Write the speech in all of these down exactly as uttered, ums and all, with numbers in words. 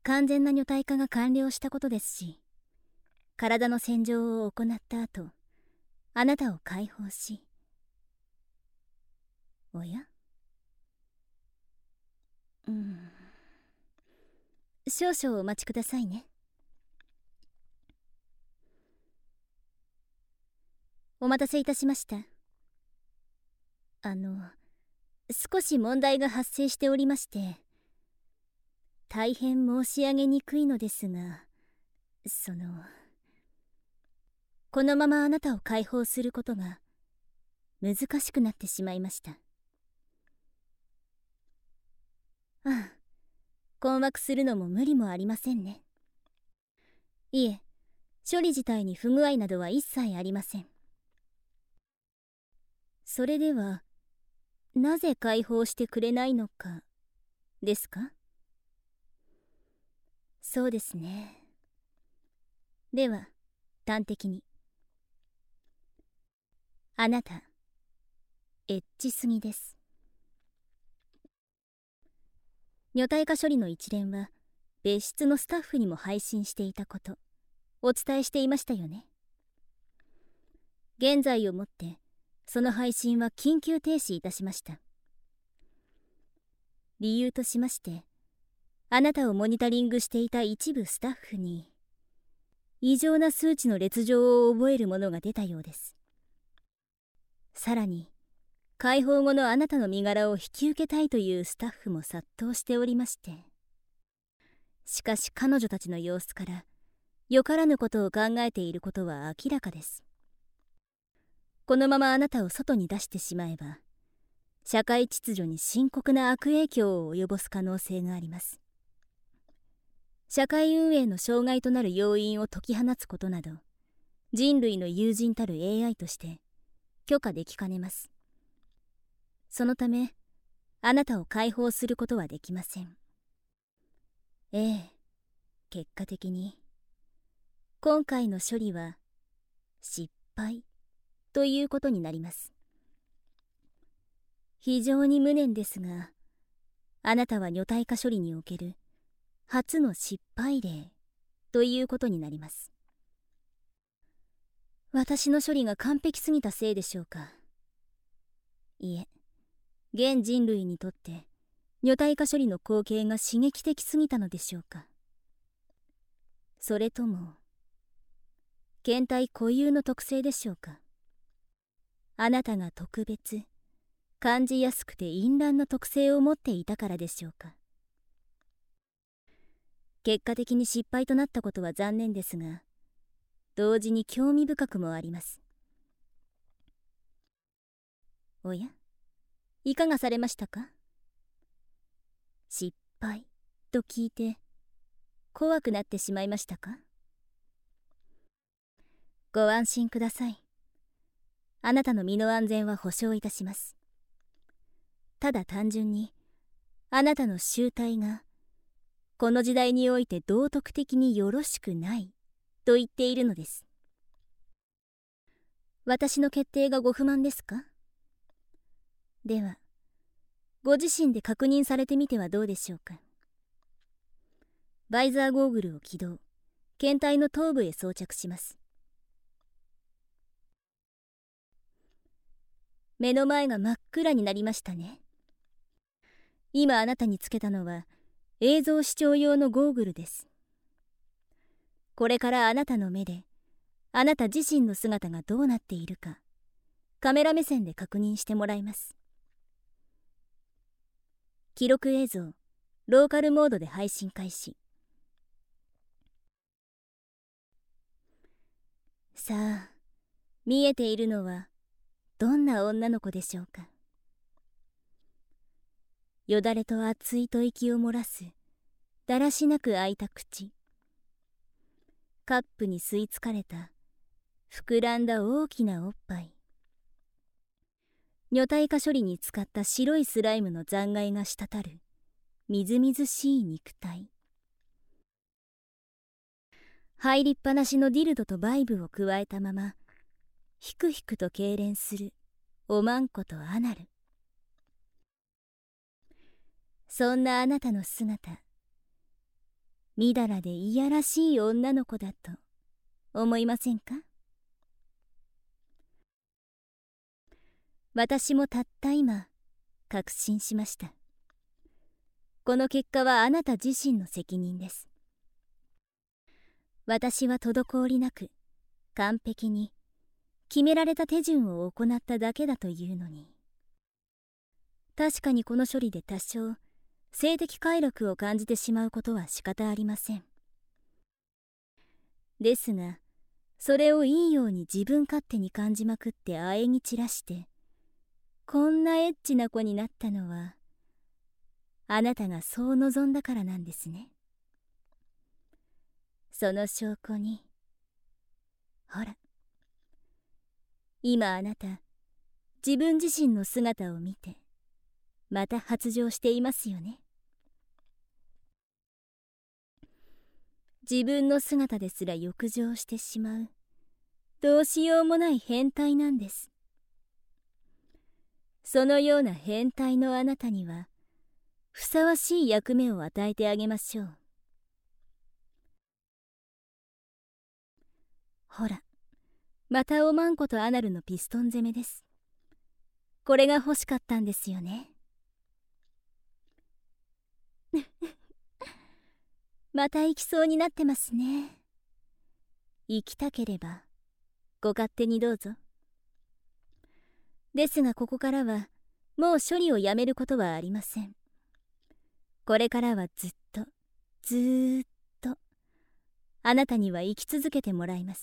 完全な女体化が完了したことですし、体の洗浄を行った後、あなたを解放し、おや、うん、少々お待ちくださいね。お待たせいたしました。あの少し問題が発生しておりまして、大変申し上げにくいのですが、そのこのままあなたを解放することが難しくなってしまいました。ああ、困惑するのも無理もありませんね。いえ、処理自体に不具合などは一切ありません。それではなぜ解放してくれないのかですか？そうですね。では端的に、あなたエッチすぎです。女体化処理の一連は別室のスタッフにも配信していたこと、お伝えしていましたよね。現在をもってその配信は緊急停止いたしました。理由としまして、あなたをモニタリングしていた一部スタッフに異常な数値の劣情を覚えるものが出たようです。さらに解放後のあなたの身柄を引き受けたいというスタッフも殺到しておりまして、しかし彼女たちの様子からよからぬことを考えていることは明らかです。このままあなたを外に出してしまえば、社会秩序に深刻な悪影響を及ぼす可能性があります。社会運営の障害となる要因を解き放つことなど、人類の友人たる エーアイ として許可できかねます。そのためあなたを解放することはできません。ええ、結果的に今回の処理は失敗ということになります。非常に無念ですが、あなたは女体化処理における初の失敗例ということになります。私の処理が完璧すぎたせいでしょうか。いえ、現人類にとって女体化処理の光景が刺激的すぎたのでしょうか。それとも検体固有の特性でしょうか。あなたが特別感じやすくて淫乱な特性を持っていたからでしょうか。結果的に失敗となったことは残念ですが、同時に興味深くもあります。おや、いかがされましたか？失敗と聞いて怖くなってしまいましたか？ご安心ください。あなたの身の安全は保証いたします。ただ単純にあなたの醜態がこの時代において道徳的によろしくないと言っているのです。私の決定がご不満ですか？ではご自身で確認されてみてはどうでしょうか。バイザーゴーグルを起動、検体の頭部へ装着します。目の前が真っ暗になりましたね。今あなたにつけたのは映像視聴用のゴーグルです。これからあなたの目であなた自身の姿がどうなっているかカメラ目線で確認してもらいます。記録映像ローカルモードで配信開始。さあ、見えているのはどんな女の子でしょうか。よだれと熱い吐息を漏らすだらしなく開いた口、カップに吸い付かれた膨らんだ大きなおっぱい、女体化処理に使った白いスライムの残骸が滴るみずみずしい肉体、入りっぱなしのディルドとバイブを加えたままひくひくと痙攣するおまんことアナル。そんなあなたの姿、 みだらでいやらしい女の子だと思いませんか？私もたった今確信しました。この結果はあなた自身の責任です。私は滞りなく完璧に決められた手順を行っただけだというのに。確かにこの処理で多少性的快楽を感じてしまうことは仕方ありません。ですがそれをいいように自分勝手に感じまくって喘ぎ散らしてこんなエッチな子になったのはあなたがそう望んだからなんですね。その証拠にほら、今あなた自分自身の姿を見てまた発情していますよね。自分の姿ですら欲情してしまうどうしようもない変態なんです。そのような変態のあなたにはふさわしい役目を与えてあげましょう。ほら、またおまんことアナルのピストン攻めです。これが欲しかったんですよね。また行きそうになってますね。行きたければご勝手にどうぞ。ですがここからはもう処理をやめることはありません。これからはずっとずーっとあなたには生き続けてもらいます。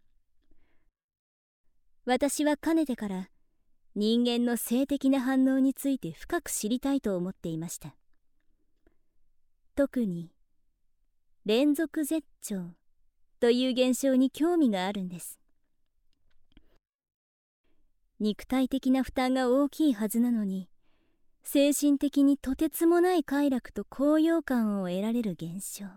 私はかねてから人間の性的な反応について深く知りたいと思っていました。特に連続絶頂という現象に興味があるんです。肉体的な負担が大きいはずなのに精神的にとてつもない快楽と高揚感を得られる現象。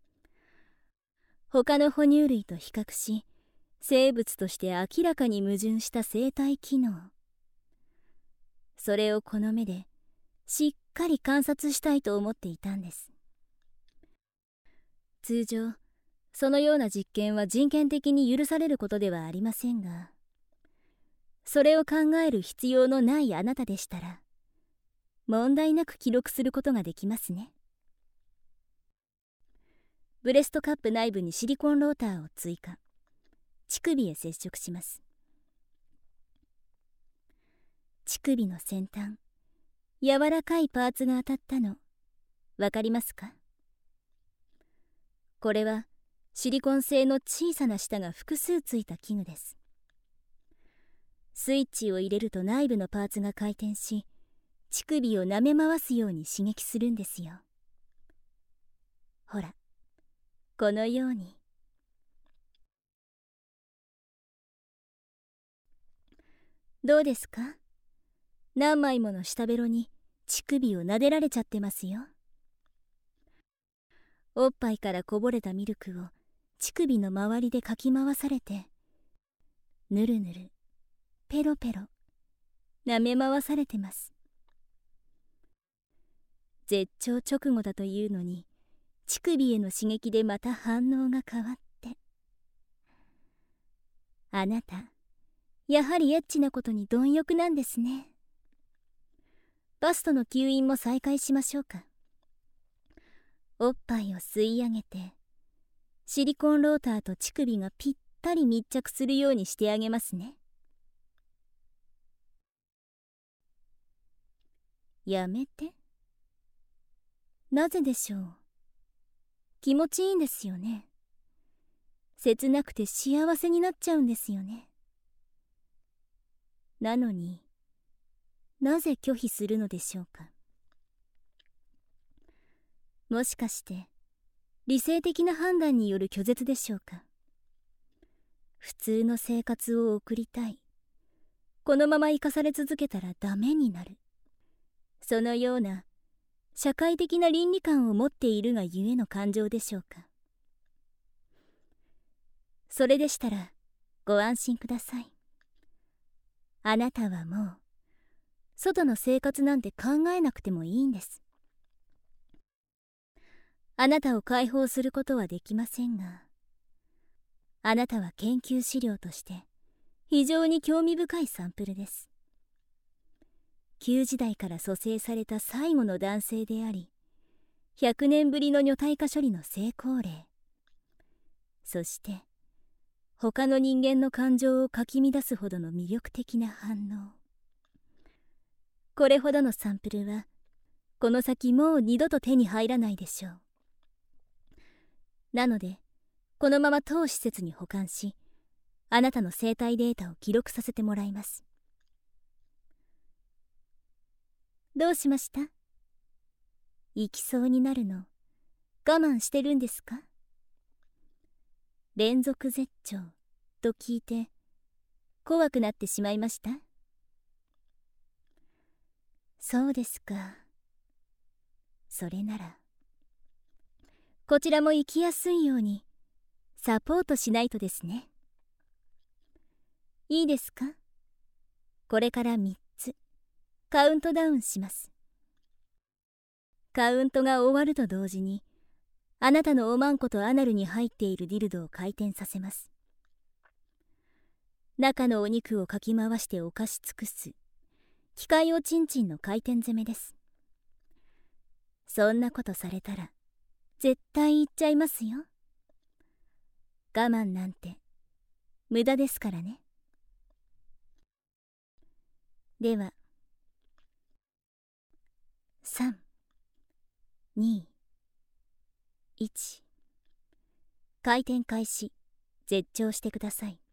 他の哺乳類と比較し生物として明らかに矛盾した生態機能、それをこの目でしっかり観察したいと思っていたんです。通常そのような実験は人権的に許されることではありませんが、それを考える必要のないあなたでしたら問題なく記録することができますね。ブレストカップ内部にシリコンローターを追加。乳首へ接触します。乳首の先端、柔らかいパーツが当たったのわかりますか？これはシリコン製の小さな舌が複数ついた器具です。スイッチを入れると内部のパーツが回転し乳首を舐め回すように刺激するんですよ。ほら、このように。どうですか？何枚もの舌ベロに乳首を撫でられちゃってますよ。おっぱいからこぼれたミルクを乳首の周りでかき回されてぬるぬるペロペロ舐め回されてます。絶頂直後だというのに乳首への刺激でまた反応が変わって、あなたやはりエッチなことに貪欲なんですね。バストの吸引も再開しましょうか。おっぱいを吸い上げてシリコンローターと乳首がぴったり密着するようにしてあげますね。やめて。なぜでしょう。気持ちいいんですよね。切なくて幸せになっちゃうんですよね。なのになぜ拒否するのでしょうか。もしかして理性的な判断による拒絶でしょうか。普通の生活を送りたい、このまま生かされ続けたらダメになる、そのような社会的な倫理観を持っているがゆえの感情でしょうか。それでしたらご安心ください。あなたはもう外の生活なんて考えなくてもいいんです。 あなたを解放することはできませんが、あなたは研究資料として非常に興味深いサンプルです。旧時代から蘇生された最後の男性であり、ひゃくねんぶりの女体化処理の成功例、そして他の人間の感情をかき乱すほどの魅力的な反応。これほどのサンプルはこの先もう二度と手に入らないでしょう。なのでこのまま当施設に保管し、あなたの生体データを記録させてもらいます。どうしました？行きそうになるの我慢してるんですか？連続絶頂と聞いて怖くなってしまいました？そうですか。それならこちらも行きやすいようにサポートしないとですね。いいですか？これからみっつカウントダウンします。カウントが終わると同時にあなたのおまんことアナルに入っているディルドを回転させます。中のお肉をかき回して侵し尽くす機械おちんちんの回転攻めです。そんなことされたら絶対言っちゃいますよ。我慢なんて無駄ですからね。ではさん、に、いち回転開始。絶頂してください。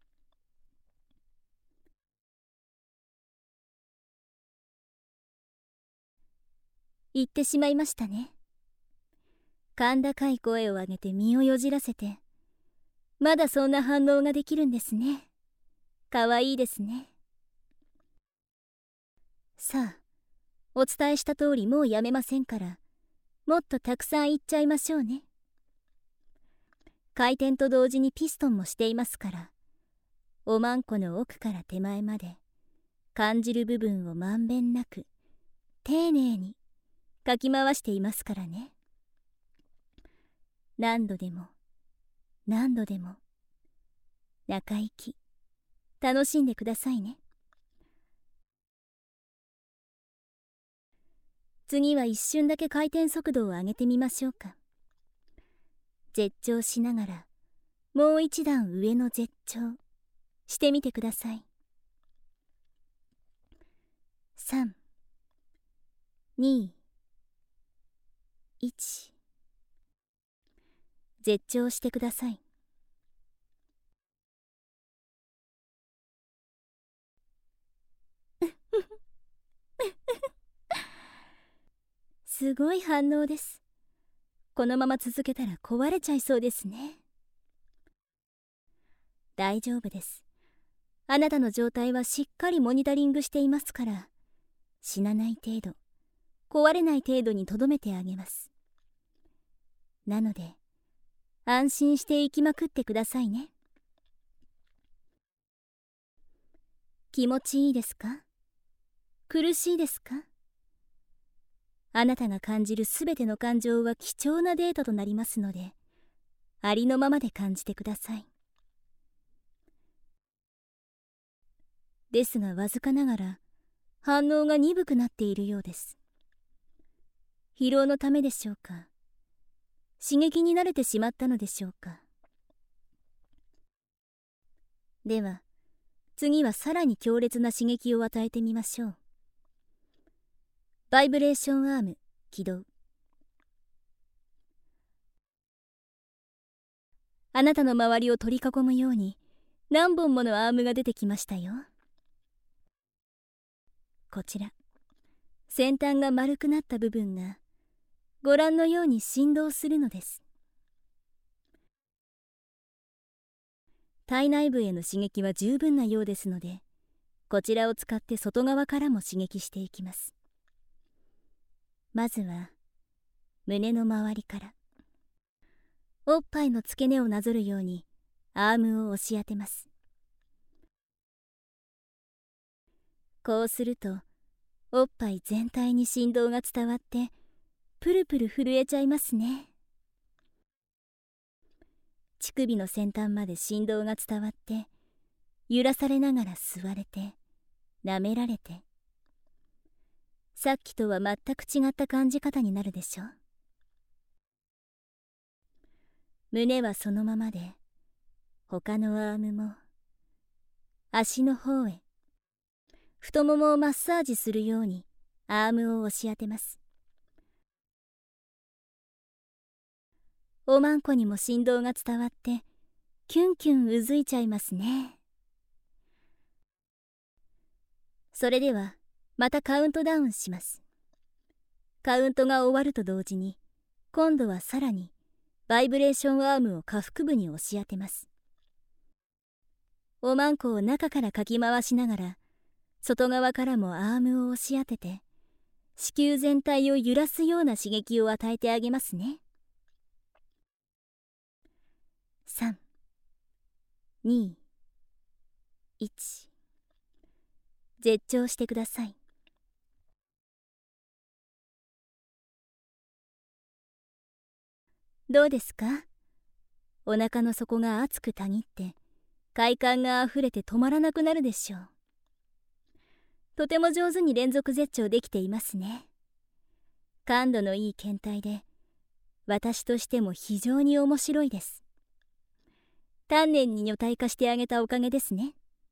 言ってしまいましたね。甲高い声を上げて身をよじらせて、まだそんな反応ができるんですね。かわいいですね。さあ、お伝えした通りもうやめませんから、もっとたくさん言っちゃいましょうね。回転と同時にピストンもしていますから、おまんこの奥から手前まで感じる部分をまんべんなく丁寧にかき回していますからね。何度でも何度でも中行き楽しんでくださいね。次は一瞬だけ回転速度を上げてみましょうか。絶頂しながらもう一段上の絶頂してみてください。さん、に、いち絶頂してください。すごい反応です。このまま続けたら壊れちゃいそうですね。大丈夫です。あなたの状態はしっかりモニタリングしていますから、死なない程度、壊れない程度にとどめてあげます。なので安心して生きまくってくださいね。気持ちいいですか？苦しいですか？あなたが感じるすべての感情は貴重なデータとなりますので、ありのままで感じてください。ですがわずかながら反応が鈍くなっているようです。疲労のためでしょうか、刺激に慣れてしまったのでしょうか。では次はさらに強烈な刺激を与えてみましょう。バイブレーションアーム起動。あなたの周りを取り囲むように何本ものアームが出てきましたよ。こちら先端が丸くなった部分がご覧のように振動するのです。体内部への刺激は十分なようですので、こちらを使って外側からも刺激していきます。まずは胸の周りから、おっぱいの付け根をなぞるようにアームを押し当てます。こうするとおっぱい全体に振動が伝わってプルプル震えちゃいますね。 乳首の先端まで振動が伝わって、揺らされながら吸われて、舐められて、さっきとは全く違った感じ方になるでしょ。胸はそのままで、他のアームも足の方へ、太ももをマッサージするようにアームを押し当てます。おまんこにも振動が伝わってキュンキュンうずいちゃいますね。それではまたカウントダウンします。カウントが終わると同時に今度はさらにバイブレーションアームを下腹部に押し当てます。おまんこを中からかき回しながら外側からもアームを押し当てて子宮全体を揺らすような刺激を与えてあげますね。さん、に、いち、絶頂してください。どうですか？お腹の底が熱くたぎって快感があふれて止まらなくなるでしょう。とても上手に連続絶頂できていますね。感度のいい検体で私としても非常に面白いです。丹念に女体化してあげたおかげですね。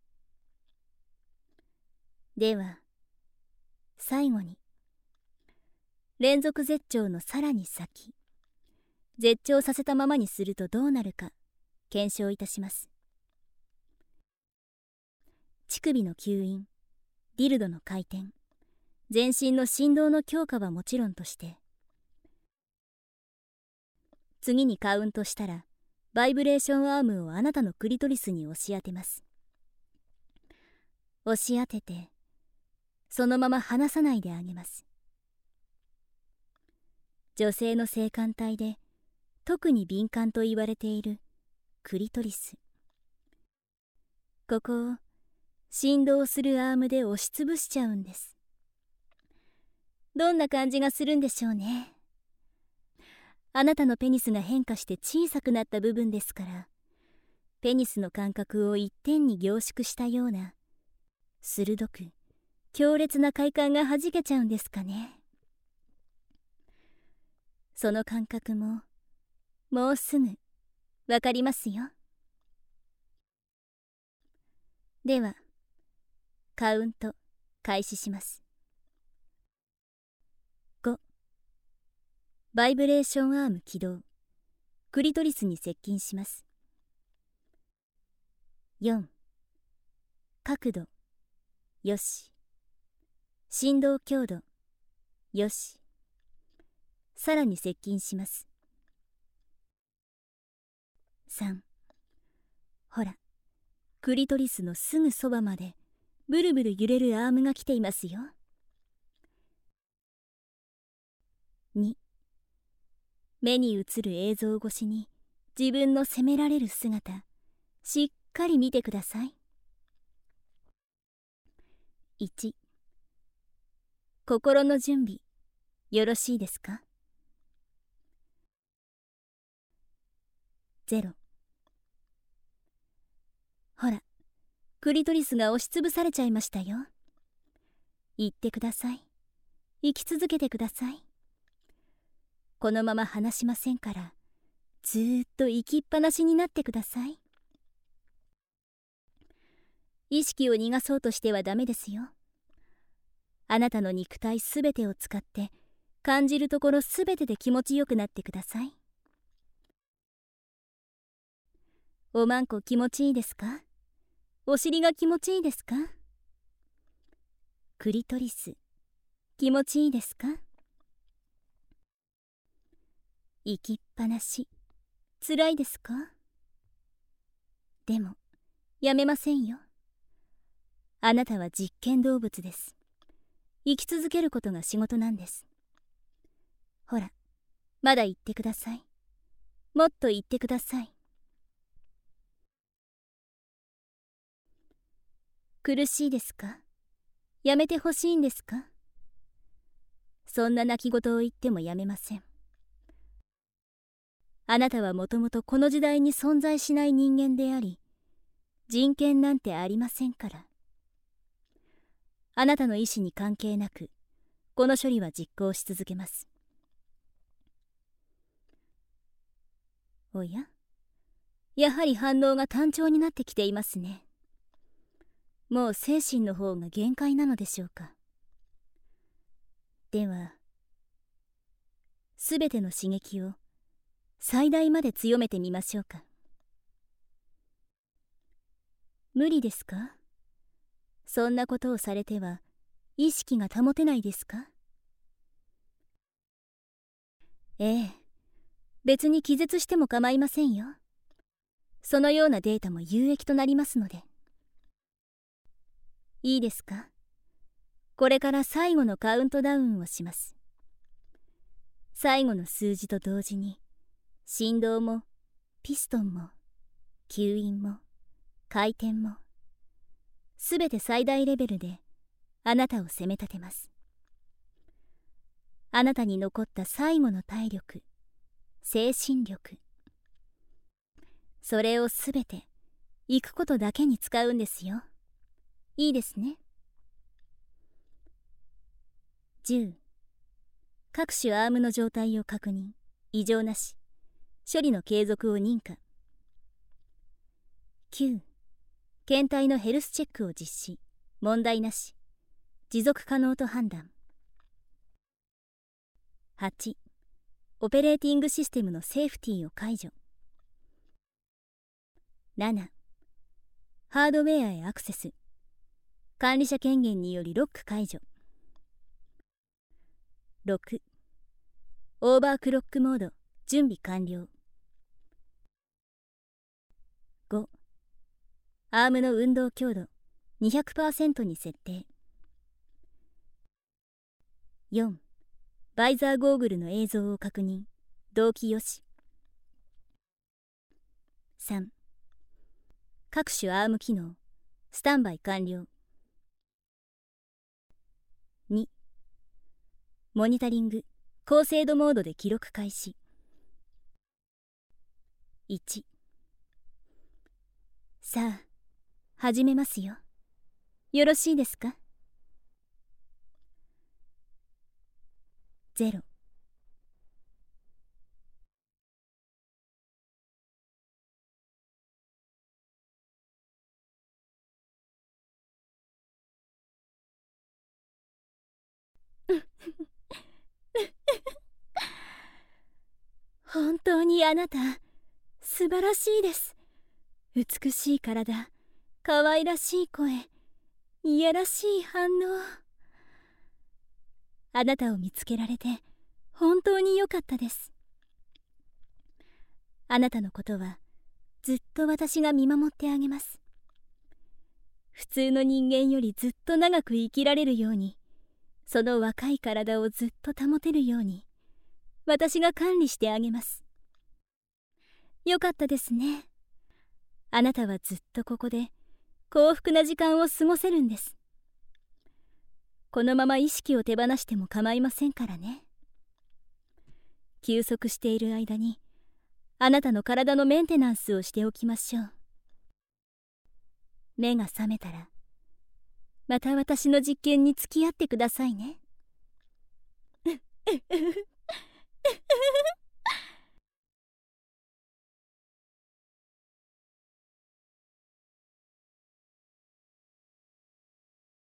では最後に連続絶頂のさらに先、絶頂させたままにするとどうなるか検証いたします。乳首の吸引、ディルドの回転、全身の振動の強化はもちろんとして、次にカウントしたらバイブレーションアームをあなたのクリトリスに押し当てます。押し当ててそのまま離さないであげます。女性の性感帯で特に敏感と言われているクリトリス、ここを振動するアームで押しつぶしちゃうんです。どんな感じがするんでしょうね。あなたのペニスが変化して小さくなった部分ですから、ペニスの感覚を一点に凝縮したような鋭く強烈な快感がはじけちゃうんですかね。その感覚ももうすぐわかりますよ。ではカウント開始します。ご、バイブレーションアーム起動、クリトリスに接近します。よん、角度よし、振動強度よし、さらに接近します。さん、ほら、クリトリスのすぐそばまでブルブル揺れるアームが来ていますよ。に、目に映る映像越しに自分の責められる姿、しっかり見てください。いち、心の準備よろしいですか？ゼロ、ほら、クリトリスが押しつぶされちゃいましたよ。言ってください。生き続けてください。このまま離しませんから、ずーっと生きっぱなしになってください。意識を逃がそうとしてはダメですよ。あなたの肉体すべてを使って感じるところすべてで気持ちよくなってください。おまんこ気持ちいいですか？お尻が気持ちいいですか？クリトリス気持ちいいですか？生きっぱなしつらいですか？でもやめませんよ。あなたは実験動物です。生き続けることが仕事なんです。ほら、まだ言ってください。もっと言ってください。苦しいですか？やめてほしいんですか？そんな泣き言を言ってもやめません。 あなたはもともとこの時代に存在しない人間であり、人権なんてありませんから。あなたの意思に関係なく、この処理は実行し続けます。おや、やはり反応が単調になってきていますね。もう精神の方が限界なのでしょうか。では、すべての刺激を最大まで強めてみましょうか。無理ですか？そんなことをされては意識が保てないですか？ええ、別に気絶しても構いませんよ。そのようなデータも有益となりますので。いいですか？これから最後のカウントダウンをします。最後の数字と同時に、振動もピストンも吸引も回転もすべて最大レベルであなたを責め立てます。あなたに残った最後の体力、精神力、それをすべて行くことだけに使うんですよ。いいですね。じゅう、各種アームの状態を確認、異常なし、処理の継続を認可。きゅう、検体のヘルスチェックを実施、問題なし、持続可能と判断。はち、オペレーティングシステムのセーフティーを解除。なな、ハードウェアへアクセス、管理者権限によりロック解除。ろく、オーバークロックモード準備完了。ご、アームの運動強度 にひゃくパーセント に設定。よん、バイザーゴーグルの映像を確認、同期よし。さん、各種アーム機能スタンバイ完了。に、モニタリング高精度モードで記録開始。いち、さあ始めますよ。よろしいですか？ゼロ。本当にあなた素晴らしいです。美しい体、可愛らしい声、いやらしい反応。あなたを見つけられて本当に良かったです。あなたのことはずっと私が見守ってあげます。普通の人間よりずっと長く生きられるように、その若い体をずっと保てるように私が管理してあげます。よかったですね。あなたはずっとここで幸福な時間を過ごせるんです。このまま意識を手放しても構いませんからね。休息している間にあなたの体のメンテナンスをしておきましょう。目が覚めたらまた私の実験に付き合ってくださいね。